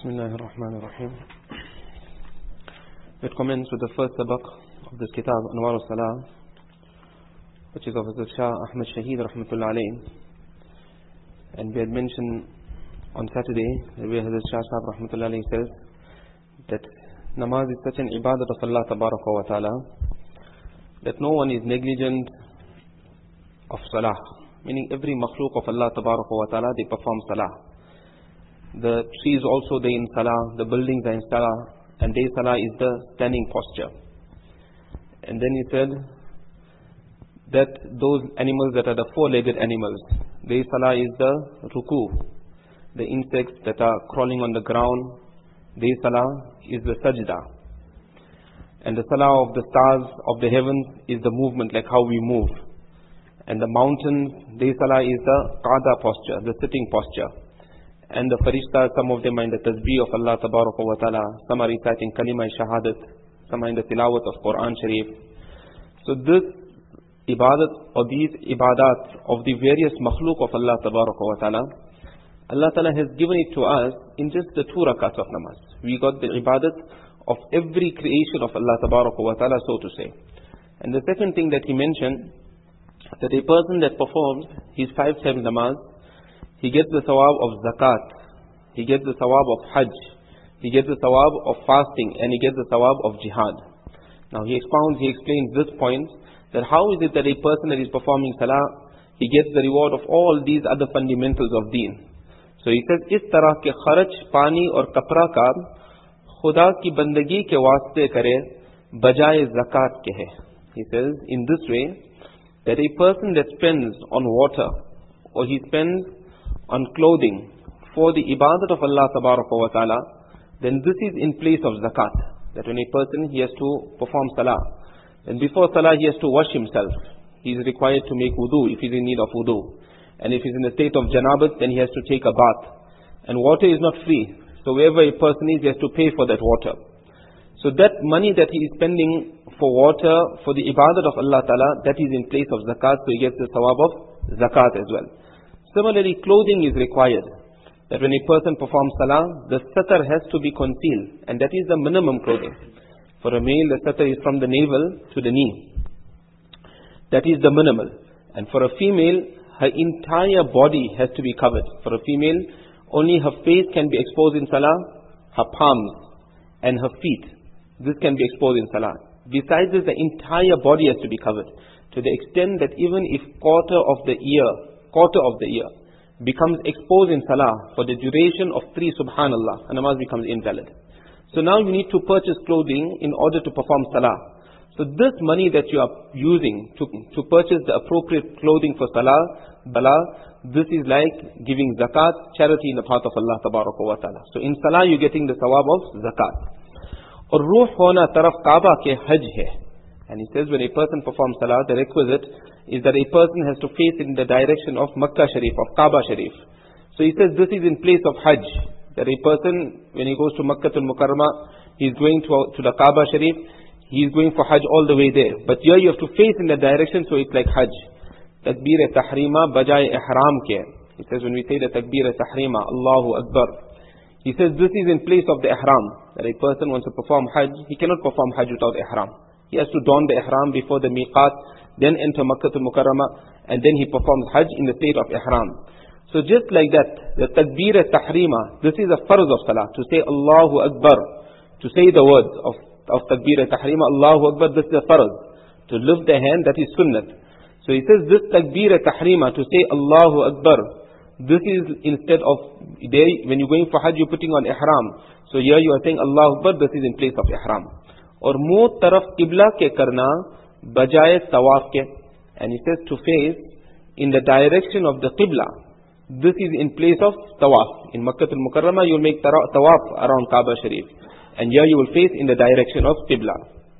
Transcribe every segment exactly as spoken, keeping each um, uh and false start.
Bismillahir Rahmanir Rahim. We'll commence with the first sabaq of this kitab, Anwar al-Salah, which is of Hazrat Shah Ahmad Shaheed Rahmatullah Alayhi. And we had mentioned on Saturday, the way Hazrat Shah Sahab Rahmatullah Alayhi says that namaz is such an ibadat of Allah Tabaraka wa Ta'ala that no one is negligent of salah. Meaning every makhluk of Allah Tabaraka wa Ta'ala, they perform salah. The trees also they in salah, the buildings are in salah, and their salah is the standing posture. And then he said that those animals that are the four-legged animals, their salah is the ruku. The insects that are crawling on the ground, their salah is the sajda. And the salah of the stars of the heavens is the movement, like how we move. And the mountains, their salah is the qada posture, the sitting posture. And the farishtas, some of them are in the tasbih of Allah Tabaraka wa Ta'ala, some are reciting kalima shahadat, some are in the tilawat of Quran Sharif. So this ibadat or these ibadat of the various makhluk of Allah Tabaraka wa Ta'ala, Allah Ta'ala has given it to us in just the two rakats of namaz. We got the ibadat of every creation of Allah Tabaraka wa Ta'ala, so to say. And the second thing that he mentioned, that a person that performs his five times namaz, he gets the thawab of zakat, he gets the thawab of hajj, he gets the thawab of fasting, and he gets the thawab of jihad. Now he expounds, he explains this point, that how is it that a person that is performing salah, he gets the reward of all these other fundamentals of deen. So he says, इस तरह के खर्च पानी और कपड़ा का खुदा की बंदगी के वास्ते करे बजाय zakat के है. He says, in this way, that a person that spends on water, or he spends on clothing for the ibadat of Allah Tabaraka wa Ta'ala, then this is in place of zakat. That when a person, he has to perform salah, then before salah he has to wash himself. He is required to make wudu if he is in need of wudu. And if he is in a state of janabat, then he has to take a bath. And water is not free. So wherever a person is, he has to pay for that water. So that money that he is spending for water, for the ibadat of Allah Ta'ala, that is in place of zakat, so he gets the thawab of zakat as well. Similarly, clothing is required. That when a person performs salah, the satar has to be concealed. And that is the minimum clothing. For a male, the satar is from the navel to the knee. That is the minimal. And for a female, her entire body has to be covered. For a female, only her face can be exposed in salah, her palms and her feet. This can be exposed in salah. Besides this, the entire body has to be covered. To the extent that even if quarter of the ear, quarter of the ear becomes exposed in salah for the duration of three subhanallah, and namaz becomes invalid. So now you need to purchase clothing in order to perform salah. So this money that you are using to, to purchase the appropriate clothing for salah, bala, this is like giving zakat, charity in the path of Allah Tabaraka wa Ta'ala. So in salah you're getting the thawab of zakat. Or ruh hona taraf kaaba ke hajj hai. And he says when a person performs salah, the requisite is that a person has to face in the direction of Makkah Sharif, of Kaaba Sharif. So he says this is in place of Hajj. That a person, when he goes to Makkah al-Mukarramah, he is going to, to the Kaaba Sharif, he is going for Hajj all the way there. But here you have to face in the direction, so it's like Hajj. Takbir-e-Tahrima bajai ihram ke. He says when we say the Takbir-e-Tahrima, Allahu Akbar, he says this is in place of the ihram. That a person wants to perform Hajj, he cannot perform Hajj without ihram. He has to don the ihram before the miqat, then enter Makkah al-Mukarramah, and then he performs Hajj in the state of ihram. So just like that, the takbir al-tahrima, this is a farz of salah, to say Allahu Akbar, to say the words of, of takbir al-tahrima, Allahu Akbar, this is a farz. To lift the hand, that is sunnat. So he says this takbir al-tahrima, to say Allahu Akbar, this is instead of, there, when you're going for Hajj, you're putting on ihram. So here you are saying Allahu Akbar, this is in place of ihram. Or muh taraf qibla ke karna bajaye tawaf ke. And he says to face in the direction of the qibla. This is in place of tawaf. In Makkah al-Mukarramah you will make tawaf around Kaaba Sharif. And here you will face in the direction of qibla.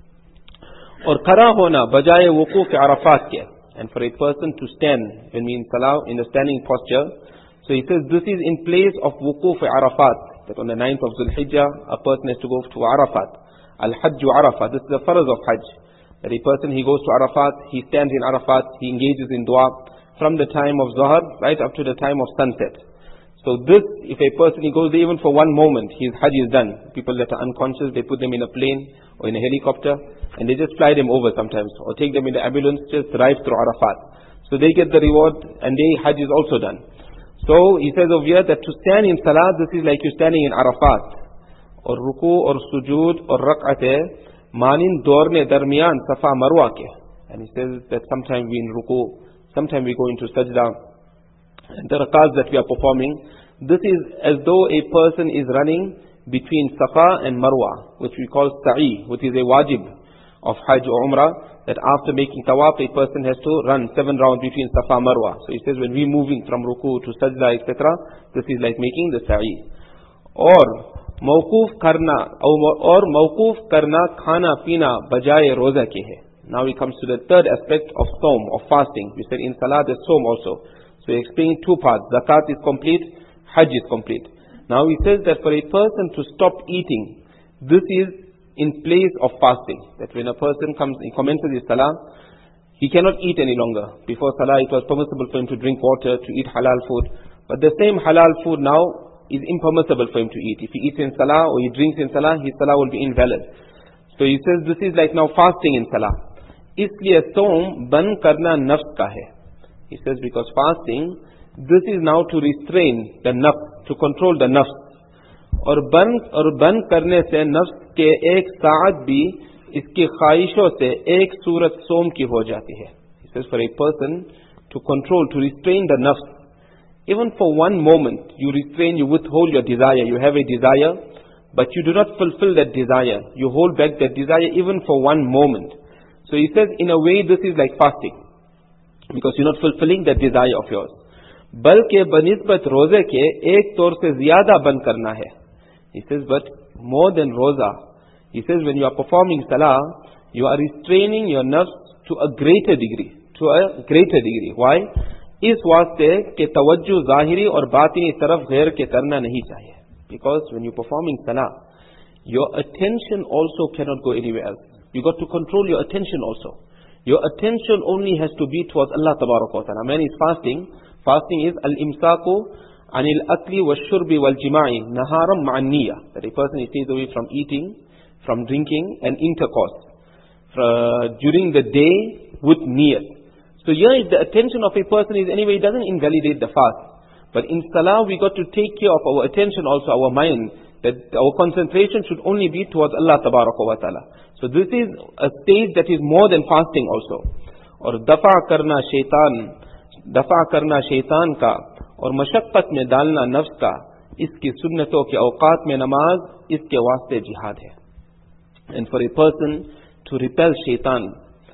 Or khara hona bajaye wuquf arafat ke. And for a person to stand when we in salah, in the standing posture. So he says this is in place of wuquf arafat. That on the ninth of Dhul Hijjah a person has to go to Arafat. Al-Hajj Arafat, this is the farz of Hajj. That a person, he goes to Arafat, he stands in Arafat, he engages in dua from the time of Zuhr right up to the time of sunset. So this, if a person, he goes there even for one moment, his Hajj is done. People that are unconscious, they put them in a plane or in a helicopter and they just fly them over sometimes, or take them in the ambulance, just drive through Arafat. So they get the reward and their Hajj is also done. So he says over here that to stand in Salah, this is like you standing in Arafat. Or ruku or sujood or rak'ate, manin dorne darmiyan safa marwa ke. And he says that sometimes we in ruku, sometimes we go into sajda. And the rak'ahs that we are performing, this is as though a person is running between Safa and Marwa, which we call sa'i, which is a wajib of Hajj or Umrah, that after making tawaf, a person has to run seven rounds between Safa and Marwa. So he says when we moving from ruku to sajda, et cetera, this is like making the sa'i. Or mawquf karna, or mawquf karna khana pina bajaye roza ke hai. Now he comes to the third aspect of Sawm, of fasting. We said in Salah there's Sawm also. So he explains two parts. Zakat is complete, Hajj is complete. Now he says that for a person to stop eating, this is in place of fasting. That when a person comes, he commences his Salah, he cannot eat any longer. Before Salah it was permissible for him to drink water, to eat halal food. But the same halal food now is impermissible for him to eat. If he eats in Salah or he drinks in Salah, his Salah will be invalid. So he says this is like now fasting in Salah. Isliye Sawm ban karna nafs ka hai. He says because fasting, this is now to restrain the nafs, to control the nafs. और बन और बंद करने से नफ्स के एक साथ भी इसकी ख्वाहिशों से एक सूरत सोम की हो जाती है. He says for a person to control, to restrain the nafs, even for one moment, you restrain, you withhold your desire. You have a desire, but you do not fulfill that desire. You hold back that desire even for one moment. So he says in a way this is like fasting, because you're not fulfilling that desire of yours. बल्कि बनिस्बत रोजे के एक तौर से ज्यादा बंद करना है. He says, but more than roza, he says when you are performing salah, you are restraining your nafs to a greater degree, to a greater degree. Why? इस वास्ते के तवज्जो ज़ाहिरी और बातिनी तरफ गैर के करना नहीं चाहिए. Because when you're performing salah, your attention also cannot go anywhere else. You got to control your attention also. Your attention only has to be towards Allah Tabaraka wa Ta'ala. Man is fasting. Fasting is al-imsaku anil akli wa shurbi wal jima'i naharam ma'an niyya. That a person stays away from eating, from drinking and intercourse uh, during the day with niyat. So here if the attention of a person is anyway, it doesn't invalidate the fast. But in salah we got to take care of our attention also, our mind, that our concentration should only be towards Allah Tabaraka wa Ta'ala. So this is a stage that is more than fasting also. Or dafa karna shaitan, दफा करना शैतान का और मशक्कत में डालना नफ्स का, इसकी सुन्नतों के औकात में नमाज इसके वास्ते जिहाद है. And for a person to repel shaitan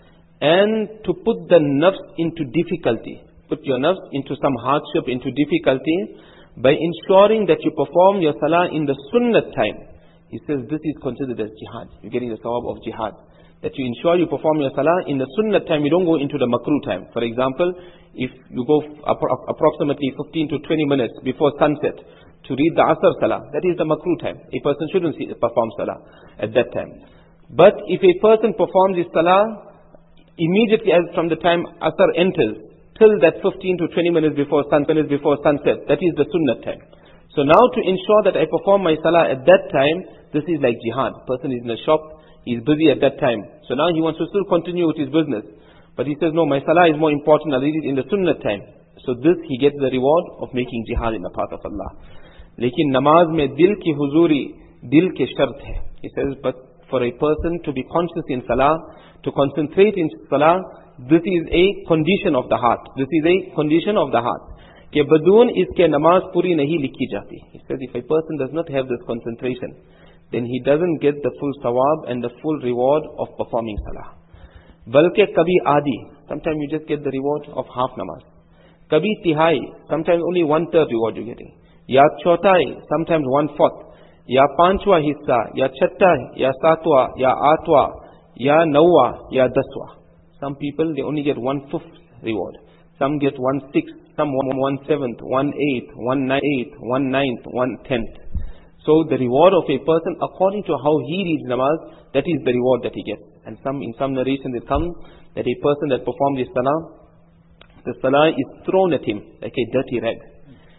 and to put the nafs into difficulty, put your nafs into some hardship, into difficulty, by ensuring that you perform your salah in the sunnat time. He says this is considered as jihad. You're getting the sawab of jihad. That you ensure you perform your salah in the sunnah time, you don't go into the makruh time. For example, if you go appro approximately fifteen to twenty minutes before sunset to read the asr salah, that is the makruh time. A person shouldn't see, perform salah at that time. But if a person performs his salah immediately as from the time asr enters, till that fifteen to twenty minutes before sunset, before sunset, that is the sunnah time. So now to ensure that I perform my salah at that time, this is like jihad. Person is in a shop, he is busy at that time. So now he wants to still continue with his business. But he says, no, my salah is more important, I'll read it in the sunnah time. So this, he gets the reward of making jihad in the path of Allah. Lekin namaz mein dil ki huzuri, dil ke shart hai. He says, but for a person to be conscious in salah, to concentrate in salah, this is a condition of the heart. This is a condition of the heart. Ke badoon iske namaz puri nahi likhi jati. He says, if a person does not have this concentration, then he doesn't get the full sawab and the full reward of performing salah. Balke kabhi adi, sometimes you just get the reward of half namaz. Kabhi tihai, sometimes only one third reward you're getting. Ya chotai, sometimes one fourth. Ya panchwa hissa, ya chatta, ya satwa, ya atwa, ya nawwa, ya daswa. Some people, they only get one fifth reward. Some get one sixth, some one, one seventh, one eighth, one nine eighth, one ninth, one tenth. So the reward of a person according to how he reads namaz, that is the reward that he gets. And some in some narrations it comes that a person that performs his salah, the salah is thrown at him like a dirty rag.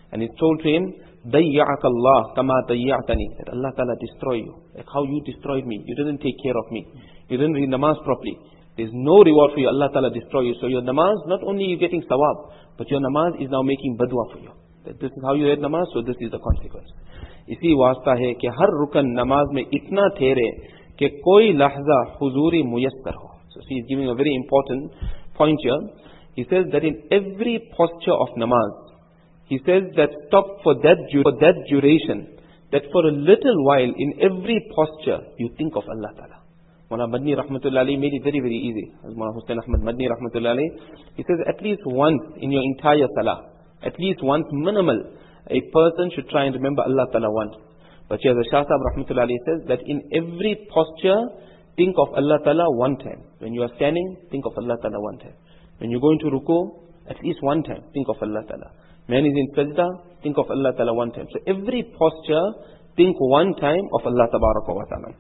And he told to him, ضَيَّعَكَ اللَّهُ كَمَا ضَيَّعْتَنِي, that Allah Ta'ala destroy you, like how you destroyed me. You didn't take care of me. You didn't read namaz properly. There's no reward for you. Allah Ta'ala destroy you. So your namaz, not only you getting sawab, but your namaz is now making badwa for you. That this is how you read namaz, so this is the consequence. इसी वास्ता है कि हर रुकन नमाज में इतना ठहरे कि कोई लहजा हुजूरी मुयस्सर हो. So he is giving a very important point here. He says that in every posture of namaz, he says that stop for that, for that duration, that for a little while in every posture you think of Allah Ta'ala. Mawlana Madni Rahmatullah Alayhi made it very very easy. As Mawlana Hussain Ahmad Madni Rahmatullah Alayhi, he says at least once in your entire salah, at least once minimal, a person should try and remember Allah Ta'ala once. But here the Shah Sahib Rahmatullah Alayhi says that in every posture think of Allah Ta'ala one time. When you are standing, think of Allah Ta'ala one time. When you go into ruku, at least one time, think of Allah Ta'ala. Man is in sajda, think of Allah Ta'ala one time. So every posture, think one time of Allah Tabaraka wa Ta'ala.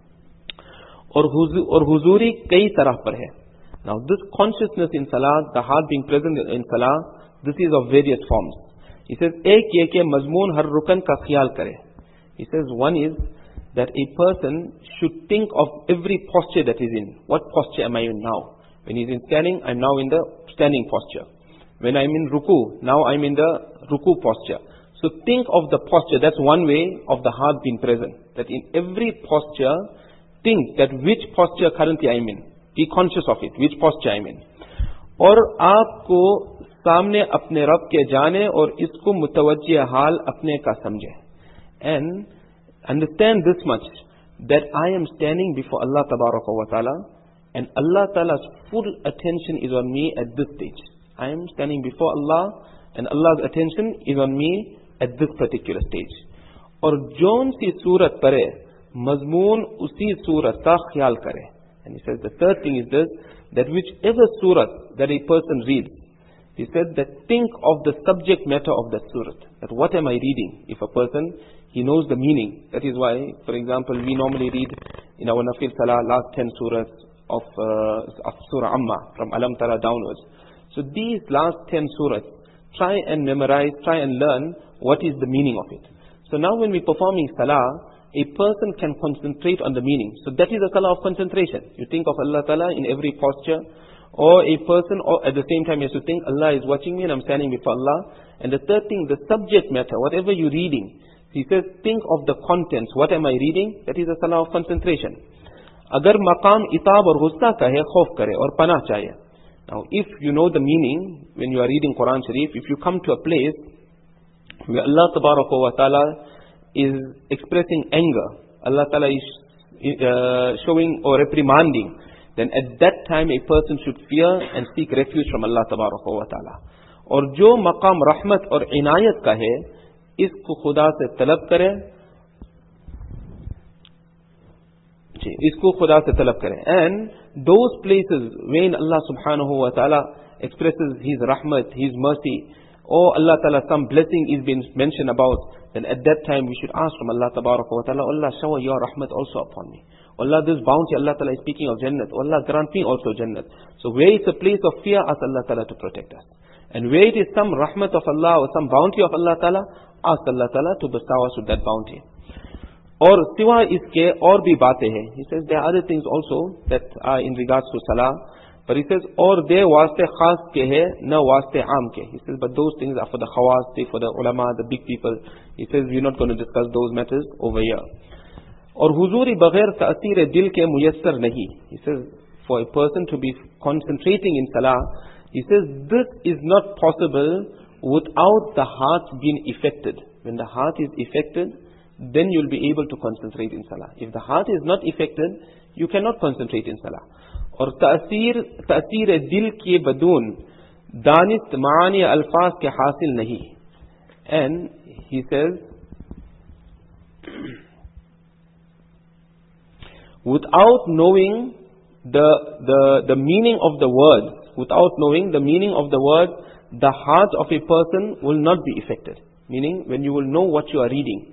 Or huzuri kai tarah par hai. Now this consciousness in salah, the heart being present in salah, this is of various forms. He says, ek ye ke mazmoon har rukan ka khiyal kare. He says, one is that a person should think of every posture that is in. What posture am I in now? When he's in standing, I'm now in the standing posture. When I'm in ruku, now I'm in the ruku posture. So think of the posture. That's one way of the heart being present. That in every posture, think that which posture currently I'm in. Be conscious of it, which posture I'm in. और आपको सामने अपने रब के जाने और इसको मुतवज्जिह हाल अपने का समझे. And understand this much, that I am standing before Allah Tabaraka wa Ta'ala, and Allah Ta'ala's full attention is on me at this stage. I am standing before Allah, and Allah's attention is on me at this particular stage. और जोन सी सूरत परे, मजमून उसी सूरत का ख्याल करे. And he says the third thing is this, that whichever surah that a person reads, he said that think of the subject matter of that surah. That what am I reading? If a person, he knows the meaning. That is why, for example, we normally read in our Nafil Salah last ten surahs of, uh, of Surah Amma, from Alam Tara downwards. So these last ten surahs, try and memorize, try and learn what is the meaning of it. So now when we're performing Salah, a person can concentrate on the meaning. So that is a salah of concentration. You think of Allah Ta'ala in every posture. Or a person, or at the same time, has to think, Allah is watching me and I'm standing before Allah. And the third thing, the subject matter, whatever you're reading. He says, think of the contents. What am I reading? That is a salah of concentration. Agar maqam itab or gussa ka hai, khawf kare or panah chahiye. Now, if you know the meaning, when you are reading Quran Sharif, if you come to a place where Allah Tabaraka wa Ta'ala is expressing anger, Allah Ta'ala is uh, showing or reprimanding, then at that time a person should fear and seek refuge from Allah Tabaraka wa Ta'ala. और जो मकाम रहमत और इनायत का है, इसको खुदा से तलब करे, इसको खुदा से तलब करे. And those places when Allah Subhanahu wa Ta'ala expresses His rahmat, His mercy, or Allah Ta'ala some blessing is being mentioned about, then at that time we should ask from Allah Tabaraka wa Ta'ala, Allah shower your rahmat also upon me. Allah, this bounty, Allah Ta'ala is speaking of Jannat. Allah grant me also Jannat. So where it's a place of fear, ask Allah Ta'ala to protect us. And where it is some rahmat of Allah or some bounty of Allah Ta'ala, ask Allah Ta'ala to bestow us with that bounty. Or siwa iske aur bhi baatein hai. He says there are other things also that are in regards to salah. But he says, aur de waste khas ke hai, na waste aam ke. He says, but those things are for the khawas, for the ulama, the big people. He says, we're not going to discuss those matters over here. Or huzuri baghair ta'asir dil ke muyassar nahi. He says, for a person to be concentrating in salah, he says, this is not possible without the heart being affected. When the heart is affected, then you'll be able to concentrate in salah. If the heart is not affected, you cannot concentrate in salah. और तासीर तासीर दिल के बदून दानिस्त मानी अल्फाज के हासिल नहीं. And he says, without knowing the the the meaning of the words, without knowing the meaning of the words, the heart of a person will not be affected. Meaning, when you will know what you are reading,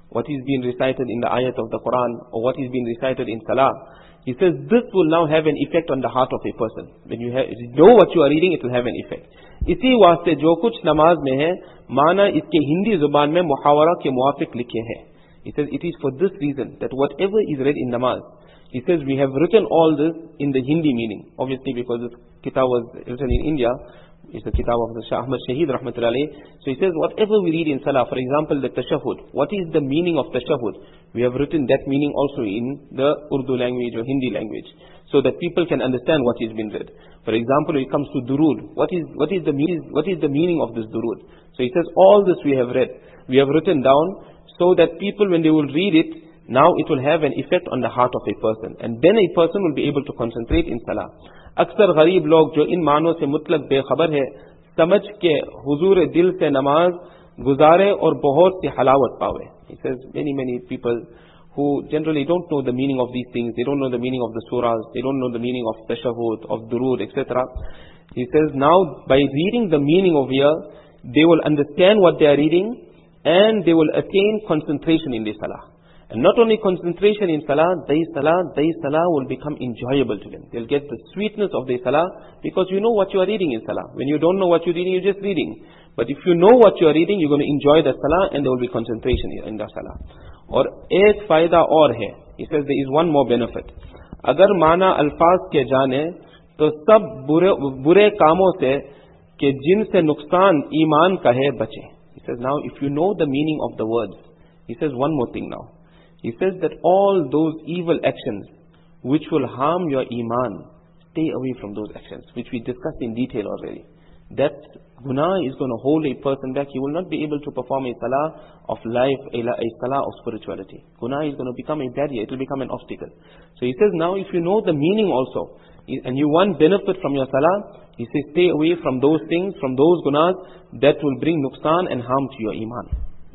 what is being recited in the ayat of the Quran, or what is being recited in Salah, he says this will now have an effect on the heart of a person. When you, have, you know what you are reading, it will have an effect. इसी वास्ते जो कुछ नमाज में है, माना इसके हिंदी जुबान में मुहावरा के मुआफिक लिखे हैं. He says it is for this reason that whatever is read in namaz, he says we have written all this in the Hindi meaning. Obviously because this kitab was written in India, it's the kitab of the Shah Ahmad Shaheed Rahmatullah Alayh. So he says whatever we read in Salah, for example the tashahhud, what is the meaning of tashahhud? We have written that meaning also in the Urdu language or Hindi language, so that people can understand what is being read. For example, when it comes to durood, what is what is the meaning what is the meaning of this durood? So he says all this we have read, we have written down, so that people when they will read it, now it will have an effect on the heart of a person, and then a person will be able to concentrate in Salah. अक्सर गरीब लोग जो इन मानों से मुतलक बेखबर है, समझ के हुजूर दिल से नमाज गुजारे और बहुत सी हलावत पावे. He says many many people who generally don't know the meaning of these things, they don't know the meaning of the surahs, they don't know the meaning of tashahhud, of durood, et cetera. He says now by reading the meaning of here, they will understand what they are reading, and they will attain concentration in the Salah. And not only concentration in Salah, their Salah, their Salah will become enjoyable to them. They'll get the sweetness of their Salah, because you know what you are reading in Salah. When you don't know what you're reading, you're just reading. But if you know what you are reading, you're going to enjoy the Salah, and there will be concentration in the Salah. और एक फायदा और है. He says there is one more benefit. अगर माना अल्फाज के जाने, तो सब बुरे बुरे कामों से के जिनसे नुकसान ईमान का है बचे. He says now if you know the meaning of the words, he says one more thing now. He says that all those evil actions which will harm your iman, stay away from those actions, which we discussed in detail already. That guna is going to hold a person back. He will not be able to perform a salah of life, a, a salah of spirituality. Guna is going to become a barrier. It will become an obstacle. So he says now if you know the meaning also, and you want benefit from your salah, he says stay away from those things, from those gunas that will bring nuqsan and harm to your iman.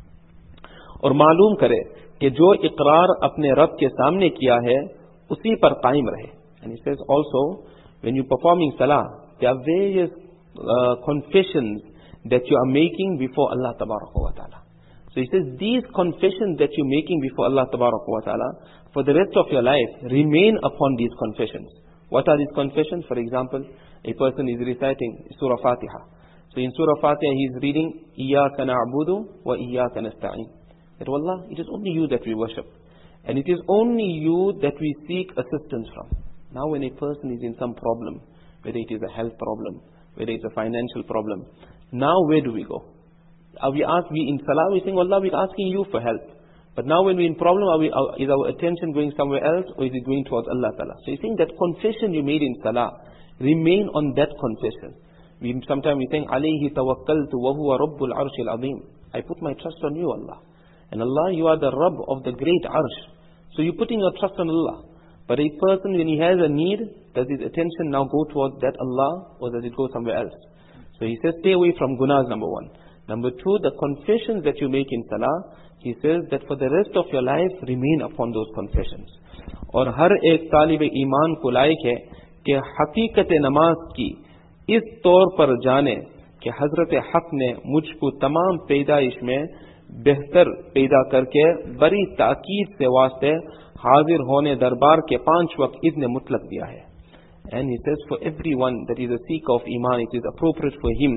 और मालूम करे कि जो इकरार अपने रब के सामने किया है उसी पर कायम रहे. And he says also when you performing salah, there are various uh, confessions that you are making before Allah Tabaraka wa Ta'ala. So he says these confessions that you're making before Allah Tabaraka wa Ta'ala, for the rest of your life, remain upon these confessions. What are these confessions? For example, a person is reciting Surah Fatiha. So in Surah Fatiha he is reading Iyaka na'budu wa Iyaka nasta'in. That Allah, it is only you that we worship, and it is only you that we seek assistance from. Now when a person is in some problem, whether it is a health problem, whether it's a financial problem, now where do we go? Are we ask, we in salah, we saying, Allah, we're asking you for help. But now when we're in problem, are we, are, is our attention going somewhere else, or is it going towards Allah Ta'ala? So you think that confession you made in salah, remain on that confession. We, sometimes we think, alayhi tawakkaltu wa huwa rabbul arshil azim. I put my trust on you, Allah. And Allah, you are the Rabb of the great arsh. So you're putting your trust on Allah. But a person, when he has a need, does his attention now go towards that Allah, or does it go somewhere else? So he says, stay away from gunas, number one. Number two, the confessions that you make in salah, he says that for the rest of your life, remain upon those confessions. और हर एक तालिब ईमान को लायक है कि हकीकत नमाज की इस तौर पर जाने कि हजरत हक ने मुझको तमाम पैदाइश में बेहतर पैदा करके बड़ी ताकीद से वास्ते हाजिर होने दरबार के पांच वक्त इज़्न मुतलक दिया है. And he says for everyone that is a seeker of iman, it is appropriate for him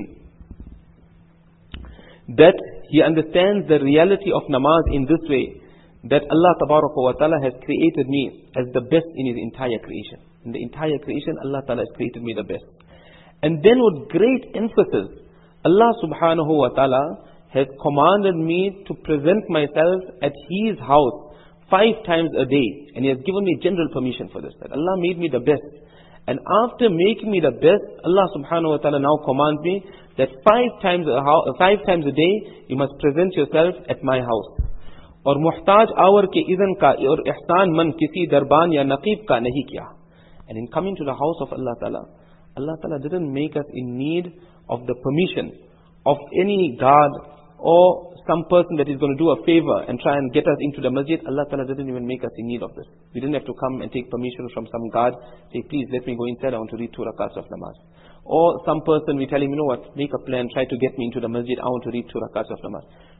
that he understands the reality of namaz in this way, that Allah Tabaraka wa Ta'ala has created me as the best in his entire creation. In the entire creation, Allah Ta'ala has created me the best. And then with great emphasis, Allah Subhanahu wa Ta'ala has commanded me to present myself at His house five times a day. And He has given me general permission for this. That Allah made me the best. And after making me the best, Allah subhanahu wa ta'ala now commands me that five times a, five times a day, you must present yourself at my house. और मुहताज our के isn't का और ihsan मन किसी दरबान या नकीब का नहीं किया. And in coming to the house of Allah Ta'ala, Allah Ta'ala didn't make us in need of the permission of any God or some person that is going to do a favor and try and get us into the masjid. Allah Ta'ala didn't even make us in need of this. We didn't have to come and take permission from some God, say, please let me go inside, I want to read two rakats of namaz. Or some person, we tell him, you know what, make a plan, try to get me into the masjid, I want to read two rakats of namaz.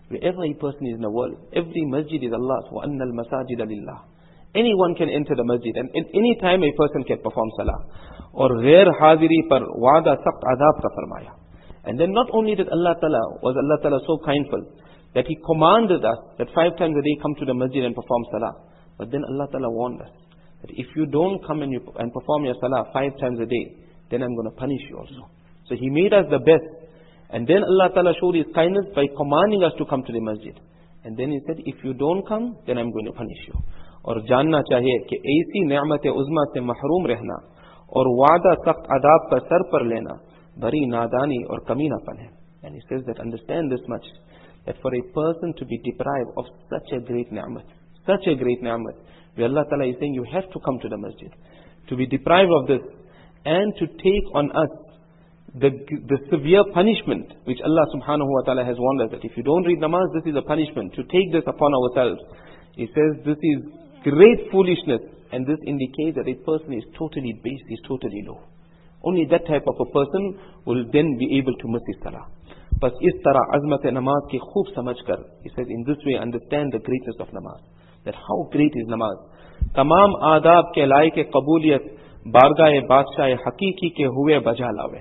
Wherever a person is in the world, every masjid is Allah's. وَأَنَّ الْمَسَاجِدَ لِلَّهِ. Anyone can enter the masjid, and at any time a person can perform salah. Or ghair haziri par wa'da saqt adab ka farmaya. And then not only did Allah Ta'ala, was Allah Ta'ala so kindful, that He commanded us that five times a day come to the masjid and perform salah. But then Allah Ta'ala warned us, that if you don't come and, you, and perform your salah five times a day, then I'm going to punish you also. So He made us the best. And then Allah Ta'ala showed His kindness by commanding us to come to the masjid. And then He said, if you don't come, then I'm going to punish you. और जानना चाहिए कि ऐसी नेमत उज़्मा से महरूम रहना और वादा सख्त अदाब का सर पर लेना बड़ी नादानी और कमीनापन है. And he says that understand this much, that for a person to be deprived of such a great ni'mat, such a great ni'mat, where Allah Ta'ala is saying you have to come to the masjid, to be deprived of this and to take on us the, the severe punishment which Allah Subhanahu wa Ta'ala has warned us that if you don't read namaz, this is a punishment, to take this upon ourselves. He says this is great foolishness, and this indicates that a person is totally base, is totally low. Only that type of a person will then be able to miss his salah. But is tarah azmat namaz ke khoob samajh kar. He says in this way understand the greatness of namaz. That how great is namaz. Tamam adab ke laik qabuliyat bargah badshah hakiki ke huwe baja lawe.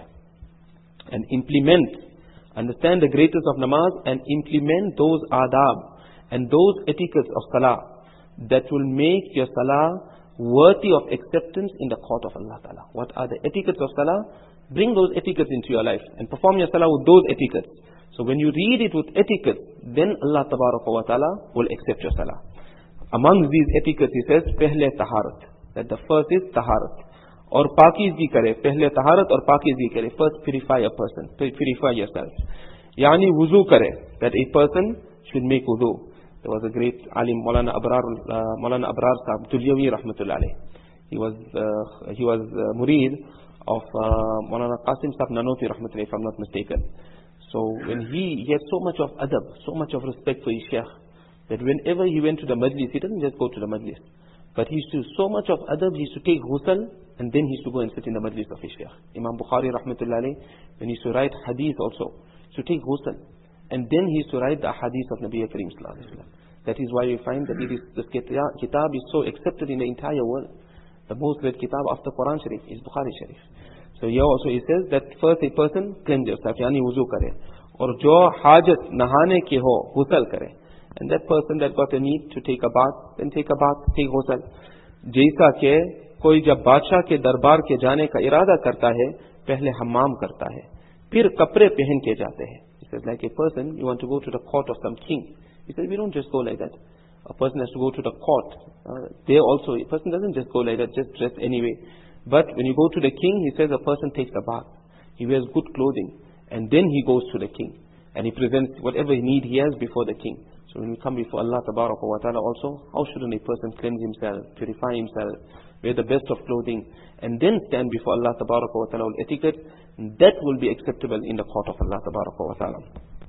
And implement, understand the greatness of namaz and implement those adab and those etiquettes of salah that will make your salah worthy of acceptance in the court of Allah Ta'ala. What are the etiquettes of salah? Bring those etiquettes into your life and perform your salah with those etiquettes. So when you read it with etiquette, then Allah Ta'ala will accept your salah. Among these etiquettes he says, pehle taharat. That the first is taharat. Or pakizgi kare. Pehle taharat or pakizgi kare. First purify a person. Purify yourself. Yani wuzu kare. That a person should make wuzu. There was a great alim, Maulana Abrar, uh, Maulana Abrar Sahib, Tulyawi Rahmatullah alayh. He was, uh, he was uh, murid of uh, Maulana Qasim Sahib Nanoti Rahmatullah, if I'm not mistaken. So when he, he had so much of adab, so much of respect for his sheikh, that whenever he went to the majlis, he didn't just go to the majlis, but he used to, so much of adab, he used to take ghusl, and then he used to go and sit in the majlis of his sheikh. Imam Bukhari Rahmatullah alayh, when he used to write hadith also, he used to take ghusl. And then he used to write the hadith of Nabi Kareem Sallallahu Alaihi Wasallam. That is why we find that it is, this kitab is so accepted in the entire world. The most read kitab after Quran Sharif is Bukhari Sharif. So here also he says that first a person cleanse yourself, yani wuzu kare. Or jo hajat nahane ke ho, ghusl kare. And that person that got a need to take a bath, then take a bath, take ghusl. Jaisa ke koi jab badshah ke darbar ke jane ka irada karta hai, pehle hammam karta hai. Phir kapre pehen ke jate hai. He says, like a person, you want to go to the court of some king. He says, we don't just go like that. A person has to go to the court. Uh, there also, a person doesn't just go like that, just dress anyway. But when you go to the king, he says a person takes a bath. He wears good clothing. And then he goes to the king. And he presents whatever need he has before the king. So when we come before Allah Tabaraka wa Ta'ala also, how shouldn't a person cleanse himself, purify himself, wear the best of clothing, and then stand before Allah Tabaraka wa Ta'ala with etiquette? That will be acceptable in the court of Allah Tabaraka wa Ta'ala.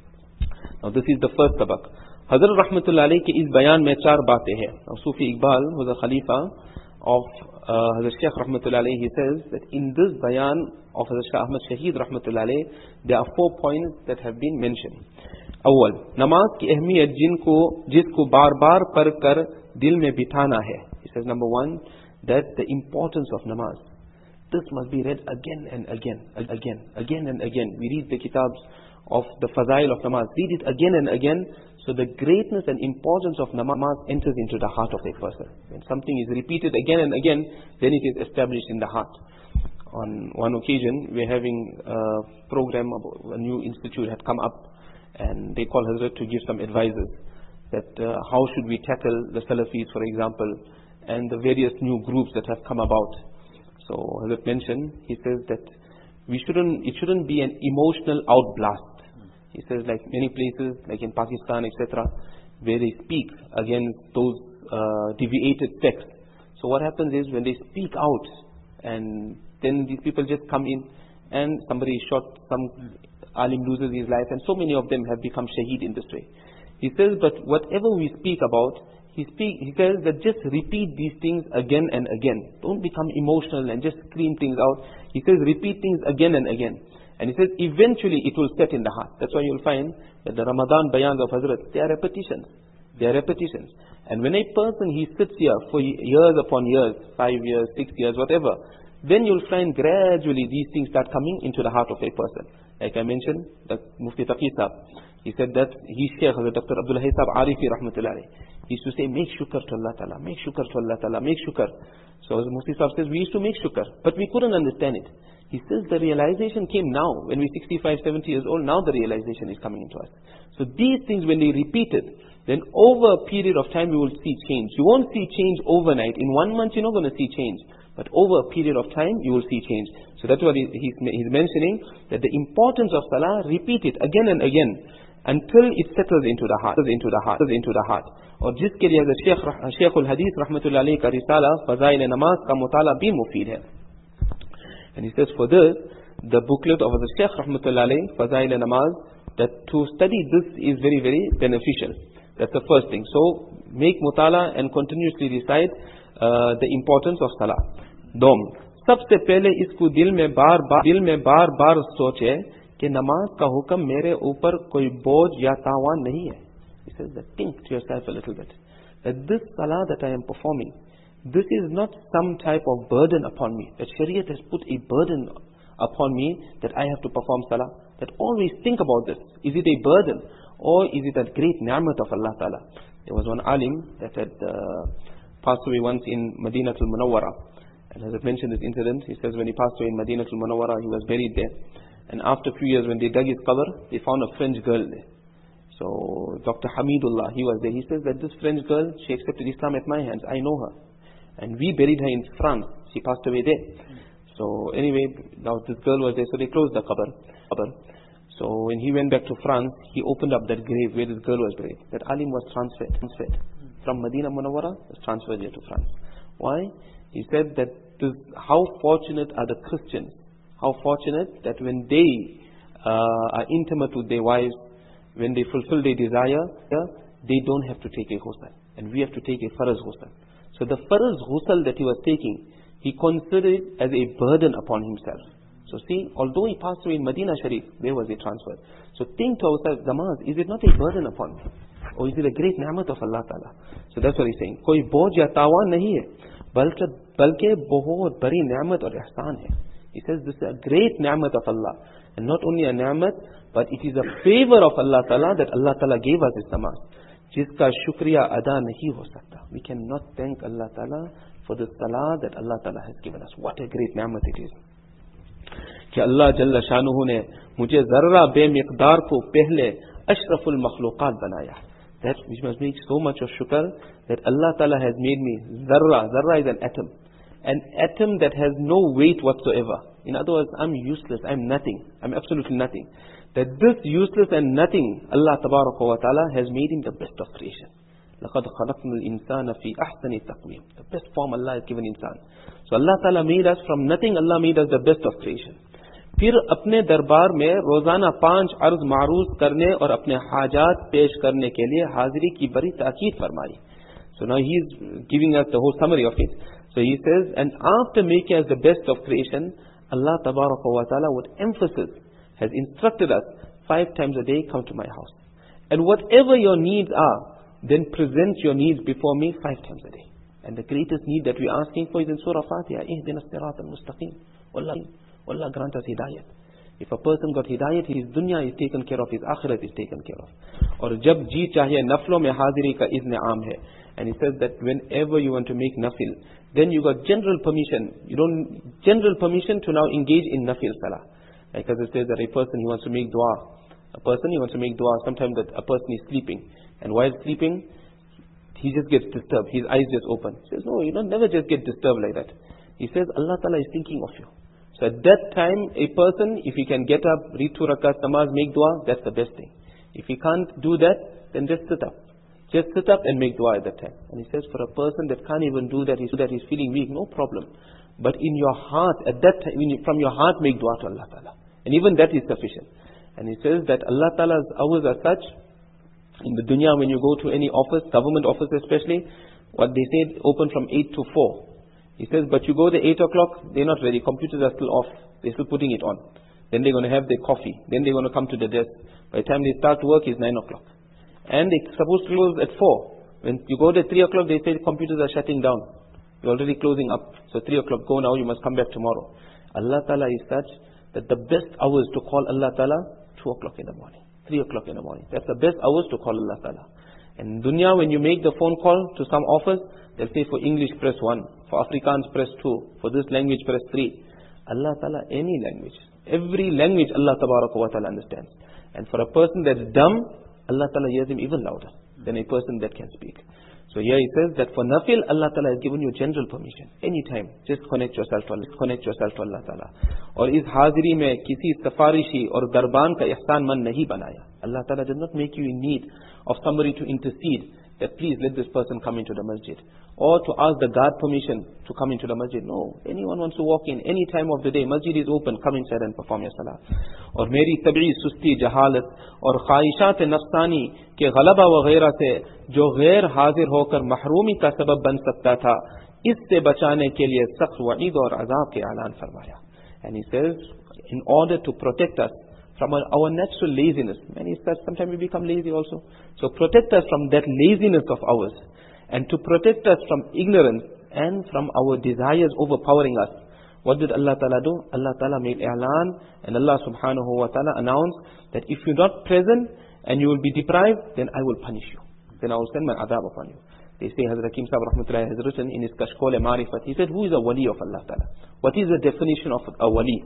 Now this is the first tabak. Hazrat Rahmatullah alayhi ki is bayan mein char baatein hai. Now Sufi Iqbal, who is a Khalifa of uh, Hazrat Shaykh Rahmatullah alayhi, he says that in this bayan of Hazrat Shah Ahmad Shaheed Rahmatullah alayhi, there are four points that have been mentioned. अव्वल, नमाज की अहमियत जिनको जिसको बार बार पढ़ कर दिल में बिठाना है. He says number one, that the importance of namaz. This must be read again and again, again, again and again. We read the kitabs of the Fadail of namaz. Read it again and again, so the greatness and importance of namaz enters into the heart of a person. When something is repeated again and again, then it is established in the heart. On one occasion, we were having a program, a new institute had come up, and they called Hazrat to give some advices that uh, how should we tackle the Salafis, for example, and the various new groups that have come about. So Hazrat mentioned, he says that we shouldn't, it shouldn't be an emotional outblast. He says like many places, like in Pakistan, et cetera, where they speak against those uh, deviated sects. So what happens is when they speak out, and then these people just come in, and somebody is shot, some alim loses his life, and so many of them have become shaheed in this way. He says, but whatever we speak about, he speak, he says that just repeat these things again and again. Don't become emotional and just scream things out. He says repeat things again and again. And he says, eventually it will set in the heart. That's why you'll find that the Ramadan bayans of Hazrat, they are repetitions. They are repetitions. And when a person, he sits here for years upon years, five years, six years, whatever, then you'll find gradually these things start coming into the heart of a person. Like I mentioned, the Mufti Taqi Sahib, he said that his Shaykh, Doctor Abdul Hayy Sahib Arifi Rahmatullah alayhi, he used to say, make shukr to Allah Ta'ala, make shukr to Allah Ta'ala, make shukr. So the Mufti Sahib says, we used to make shukr, but we couldn't understand it. He says the realization came now, when we're sixty-five, seventy years old, now the realization is coming into us. So these things, when they repeat it, then over a period of time we will see change. You won't see change overnight. In one month you're not going to see change. But over a period of time you will see change. So that's what he, he's, he's mentioning, that the importance of salah, repeat it again and again until it settles into the heart, into the heart, into the heart. और जिसके लिए शेख शेखुल हदीस रहमतुल्लाह अलैह का रिसाला फज़ाइल नमाज का मुताला भी मुफीद है. And he says, for this, the booklet of the Shaykh rahmatullahi alayhi, Faza'il Namaz, that to study this is very, very beneficial. That's the first thing. So, make mutala and continuously recite uh, the importance of salah. Dom. सबसे पहले इसको दिल में बार बार दिल में बार बार सोचे कि नमाज का हुक्म मेरे ऊपर कोई बोझ या तावान नहीं है. He says that think to yourself a little bit, that this salah that I am performing, this is not some type of burden upon me. That Shariat has put a burden upon me that I have to perform salah. That always think about this. Is it a burden or is it a great ni'mat of Allah Ta'ala? There was one alim that had uh, passed away once in Madinatul Munawwara. And as I mentioned this incident, he says when he passed away in Madinatul Munawwara, he was buried there. And after a few years when they dug his qabr, they found a French girl there. So Doctor Hamidullah, he was there. He says that this French girl, she accepted Islam at my hands. I know her. And we buried her in France. She passed away there. So anyway, now this girl was there, so they closed the qabr. So when he went back to France, he opened up that grave where this girl was buried. That alim was transferred, transferred from Madinah Munawwara, was transferred here to France. Why? He said that this, how fortunate are the Christians, how fortunate that when they uh, are intimate with their wives, when they fulfill their desire, yeah, they don't have to take a ghusl. And we have to take a faraz ghusl. So the faraz ghusl that he was taking, he considered it as a burden upon himself. So see, although he passed away in Madinah Sharif, where was he transferred? So think to ourselves, Namaz, is it not a burden upon me? Or is it a great ni'mat of Allah Ta'ala? So that's what he's saying. Koi boj ya tawan nahi hai, balke bahut bari ni'mat aur ihsan hai. He says this is a great ni'mat of Allah. And not only a ni'mat, but it is a favor of Allah Ta'ala that Allah Ta'ala gave us this namaz. Jiska shukriya ada nahi ho sakta. We cannot thank Allah Ta'ala for the salah that Allah Ta'ala has given us. What a great ni'mat it is. कि अल्लाह जल्ल शानुहु ने मुझे जर्रा बेमिक़दार को पहले अशरफुल मखलूक़ात बनाया. That which must make so much of shukr that Allah Ta'ala has made me zarra. Zarra is an atom. An atom that has no weight whatsoever. In other words, I'm useless, I'm nothing, I'm absolutely nothing. That this useless and nothing, Allah Tabaraka wa Ta'ala has made him the best of creation. لَقَدْ خَلَقْنَا الْإِنسَانَ فِي أَحْسَنِ تَقْوِيمٍ. The best form Allah has given insan. So Allah Ta'ala made us from nothing, Allah made us the best of creation. फिर अपने दरबार में रोजाना पांच अर्ज मारूज करने और अपने हाजात पेश करने के लिए हाजिरी की बड़ी ताकीद फरमाई. So now he is giving us the whole summary of it. So he says, and after making us the best of creation, Allah Tabaraka wa Ta'ala with emphasis has instructed us, five times a day come to my house. And whatever your needs are, then present your needs before me five times a day. And the greatest need that we are asking for is in Surah Fatiha, Ihdina as-sirata al-mustaqim. Wallah, wallah grant us hidayat. If a person got hidayat, his dunya is taken care of, his akhirat is taken care of. Or jab ji chahiye naflo mein haziri ka izn aam hai. And he says that whenever you want to make nafil, then you got general permission. You don't general permission to now engage in nafil salah. Like as it says that a person he wants to make dua. A person he wants to make dua. Sometimes that a person is sleeping, and while sleeping, he just gets disturbed. His eyes just open. He says, no, you don't never just get disturbed like that. He says, Allah Ta'ala is thinking of you. So at that time, a person, if he can get up, read two rakat namaz, make dua, that's the best thing. If he can't do that, then just sit up. Just sit up and make dua at that time. And he says, for a person that can't even do that, he's, that he's feeling weak, no problem. But in your heart, at that time, when you, from your heart, make dua to Allah Ta'ala. And even that is sufficient. And he says that Allah Ta'ala's hours are such, in the dunya when you go to any office, government office especially, what they say, open from eight to four. He says, but you go there eight o'clock, they're not ready, computers are still off, they're still putting it on. Then they're going to have their coffee. Then they're going to come to the desk. By the time they start work, it's nine o'clock. And they're supposed to close at four. When you go there at three o'clock, they say the computers are shutting down. You're already closing up. So three o'clock, go now, you must come back tomorrow. Allah Ta'ala is such that the best hours to call Allah Ta'ala, two o'clock in the morning, three o'clock in the morning. That's the best hours to call Allah Ta'ala. And in dunya, when you make the phone call to some office, they'll say for English press one, for Afrikaans press two, for this language press three. Allah Ta'ala, any language. Every language Allah Ta'ala understands. And for a person that's dumb, Allah Ta'ala hears him even louder than a person that can speak. So here he says that for nafil, Allah Ta'ala has given you general permission. Anytime, just connect yourself to Allah, connect yourself to Allah Ta'ala. Or is haziri mein kisi safarishi or darban ka ihsan man nahi banaya. Allah Ta'ala does not make you in need of somebody to intercede, that please let this person come into the masjid. Or to ask the guard permission to come into the masjid. No, anyone wants to walk in any time of the day. Masjid is open, come inside and perform your salah. Or meri tabi'i susti jahalat or khahishat nafsani ke ghalaba wa ghaira se jo ghair hazir hokar mahrumi ka sabab ban sakta tha, isse bachane ke liye sakht wa'id aur azab ke alan farmaya. And he says, in order to protect us from our, our natural laziness. Many says sometimes we become lazy also. So protect us from that laziness of ours. And to protect us from ignorance and from our desires overpowering us. What did Allah Ta'ala do? Allah Ta'ala made i'lan, and Allah Subhanahu Wa Ta'ala announced that if you're not present and you will be deprived, then I will punish you. Then I will send my adab upon you. They say Hazrat Hakim Sahib Rahmatullahi has written in his Kashkol Marifat. He said, who is a wali of Allah Ta'ala? What is the definition of a wali?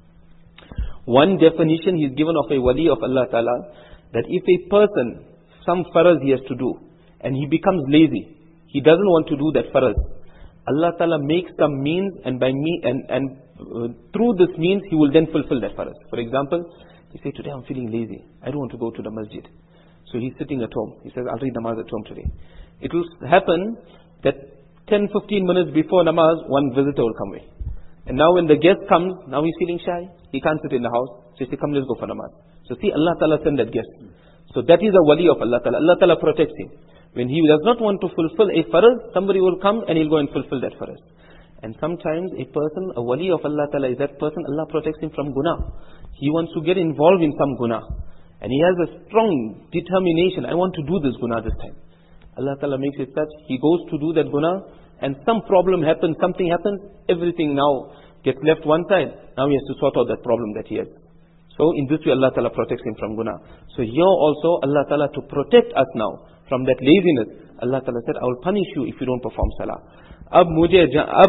One definition he's given of a wali of Allah Ta'ala, that if a person, some faraz he has to do, and he becomes lazy, he doesn't want to do that faraz, Allah Ta'ala makes some means, and by me and, and uh, through this means he will then fulfill that faraz. For example, he say, today I'm feeling lazy, I don't want to go to the masjid. So he's sitting at home. He says, I'll read namaz at home today. It will happen that ten to fifteen minutes before namaz, one visitor will come away. And now when the guest comes, now he's feeling shy. He can't sit in the house. So he says, come, let's go for namaz. So see, Allah Ta'ala sent that guest. So that is a wali of Allah Ta'ala. Allah Ta'ala protects him. When he does not want to fulfill a faraz, somebody will come and he'll go and fulfill that faraz. And sometimes a person, a wali of Allah Ta'ala is that person, Allah protects him from guna. He wants to get involved in some guna. And he has a strong determination, I want to do this guna this time. Allah Ta'ala makes it such, he goes to do that guna, and some problem happens, something happens, everything now gets left one side. Now he has to sort out that problem that he has. So in this way Allah Ta'ala protects him from guna. So here also Allah Ta'ala, to protect us now from that laziness, Allah Ta'ala said, I will punish you if you don't perform salah. अब मुझे अब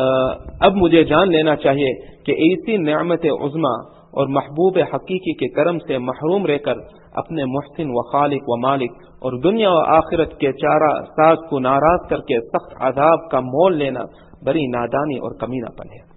अब मुझे जान लेना चाहिए कि ऐसी नेमत उज़्मा और महबूब हकीकी के करम से महरूम रहकर अपने मुहसिन व खालिक व मालिक और दुनिया व आखिरत के चारा साज को नाराज करके सख्त आदाब का मोल लेना बड़ी नादानी और कमीनापन है.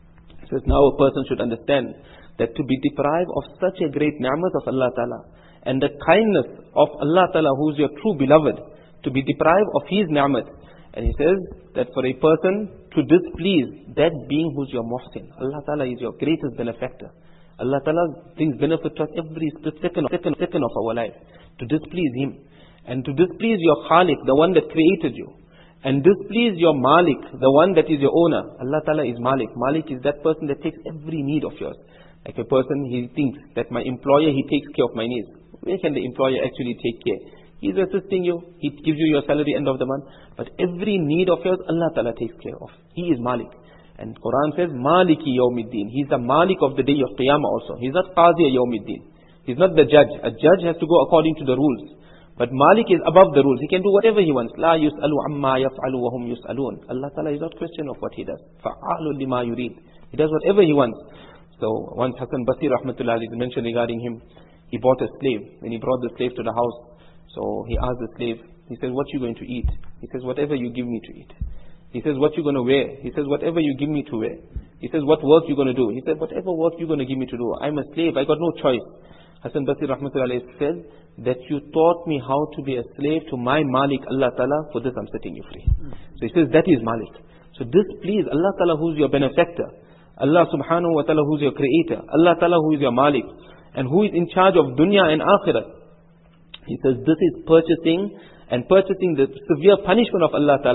So now a person should understand that to be deprived of such a great ni'mat of Allah Ta'ala and the kindness of Allah Ta'ala, who is your true beloved, to be deprived of his ni'mat. And he says that for a person to displease that being who is your muhsin, Allah Ta'ala is your greatest benefactor. Allah Ta'ala brings benefit to us every split second, second, second of our life. To displease him. And to displease your khalik, the one that created you. And displease your malik, the one that is your owner. Allah Ta'ala is malik. Malik is that person that takes every need of yours. Like a person, he thinks that my employer, he takes care of my needs. Where can the employer actually take care? He's assisting you. He gives you your salary end of the month. But every need of yours, Allah Ta'ala takes care of. He is Malik. And Quran says, Maliki Yawmiddin. He's the Malik of the day of Qiyamah also. He's not Qazi Yawmiddin. He's not the judge. A judge has to go according to the rules. But Malik is above the rules. He can do whatever he wants. La yus'alu amma yaf'alu wa hum yus'alun. Allah Ta'ala is not question of what he does. Fa'alu lima yurid. He does whatever he wants. So once Hassan Basri Rahmatullah is mentioned regarding him, he bought a slave. When he brought the slave to the house, so he asked the slave, he says, what are you going to eat? He says, whatever you give me to eat. He says, what you going to wear? He says, whatever you give me to wear. He says, what work you going to do? He said, whatever work you going to give me to do. I'm a slave, I got no choice. Hassan Basri Rahmatullah said, that you taught me how to be a slave to my Malik, Allah Ta'ala, for this I'm setting you free. So he says, that is Malik. So this please, Allah Ta'ala who is your benefactor, Allah Subhanahu Wa Ta'ala who is your creator, Allah Ta'ala who is your Malik, and who is in charge of dunya and akhirat. He says this is purchasing and purchasing the severe punishment of Allah Ta'ala.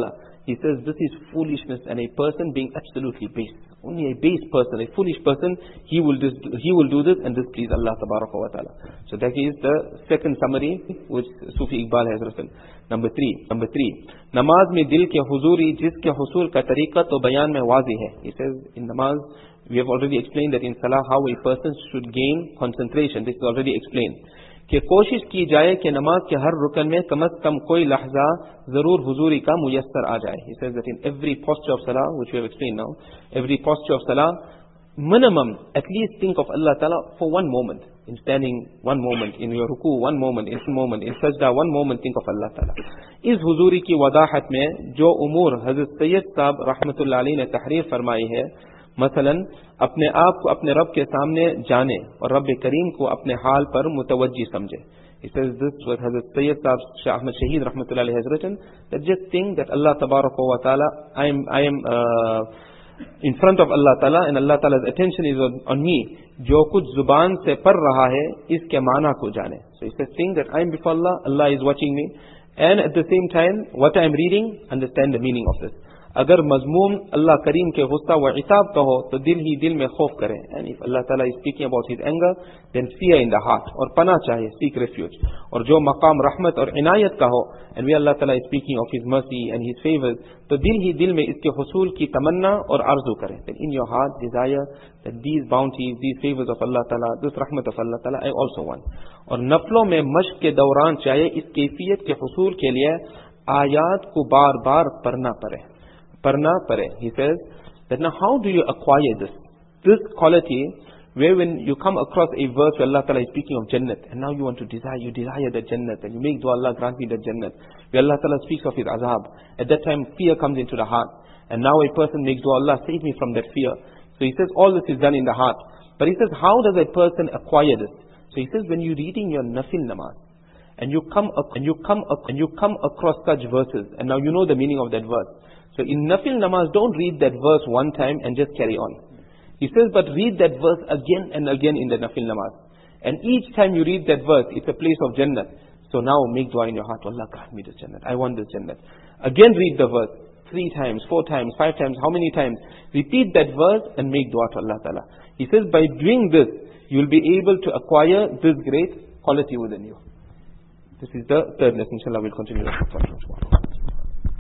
He says this is foolishness, and a person being absolutely base. Only a base person, a foolish person, he will do, he will do this and displease Allah Tabaraka wa Ta'ala. So that is the second summary which Sufi Iqbal has written. Number three, number three, namaz mein dil ke huzuri jiske husul ka tariqa to bayan mein wazi hai. He says in namaz, we have already explained that in salah how a person should gain concentration. This is already explained. कि कोशिश की जाए कि नमाज के हर रुकन में कम से कम कोई लहजा जरूर हुजूरी का मुयस्सर आ जाए. He says that in every posture of salah, which we have explained now, every posture of salah, minimum at least think of Allah Ta'ala for one moment. In standing, one moment. In your ruku, one moment. In one moment. In sajda, one moment, think of Allah Ta'ala. इस हुजूरी की वदाहत में जो उमूर हज़रत सैयद साहब रहमतुल्लाह अलैह ने तहरीर फरमाई है, मसलन अपने आप को अपने रब के सामने जाने और रब करीम को अपने हाल पर मुतवज्जी समझे. He says this what Hazrat Sayyid Sahib Shah Ahmad Shaheed rahmatullah alayhi has written, that just think that Allah tabaraka wa ta'ala, I am, I am uh, in front of Allah ta'ala, and Allah ta'ala's attention is on, on me. जो कुछ जुबान से पढ़ रहा है इसके माना को जाने. So he says think that I am before Allah, Allah is watching me, and at the same time what I am reading, understand the meaning of this. अगर मजमूम अल्लाह करीम के गुस्सा व इताब का हो तो दिल ही दिल में खौफ करें. And if Allah Ta'ala is speaking about His anger, then fear in the heart, और पना चाहिए, seek refuge. और जो मकाम रहमत और इनायत का हो, and where Allah Ta'ala is speaking of His mercy and His favors, तो दिल ही दिल में इसके हुसूल की तमन्ना और आरज़ू करें. Then in your heart desire that these bounties, these favors of Allah Ta'ala, this rahmat of Allah Ta'ala, I also want. और नफलों में मश्क के दौरान चाहिए इस कैफियत के हुसूल के लिए आयात को बार बार पढ़ना पड़े. Parna pare. He says that now how do you acquire this? This quality where when you come across a verse where Allah Ta'ala is speaking of Jannat, and now you want to desire, you desire that Jannat, and you make dua, Allah grant me that Jannat. Where Allah Ta'ala speaks of His azab. At that time fear comes into the heart. And now a person makes dua, Allah save me from that fear. So he says all this is done in the heart. But he says how does a person acquire this? So he says when you're reading your nafil namaz, and you come up, and you come up, and you come across such verses, and now you know the meaning of that verse. So in nafil namaz, don't read that verse one time and just carry on. He says, but read that verse again and again in the nafil namaz. And each time you read that verse, it's a place of Jannat. So now make dua in your heart, Allah grant me this Jannat. I want this Jannat. Again read the verse, three times, four times, five times, how many times? Repeat that verse and make dua to Allah Ta'ala. He says, by doing this, you will be able to acquire this great quality within you. This is the third lesson. Inshallah, we'll continue tomorrow.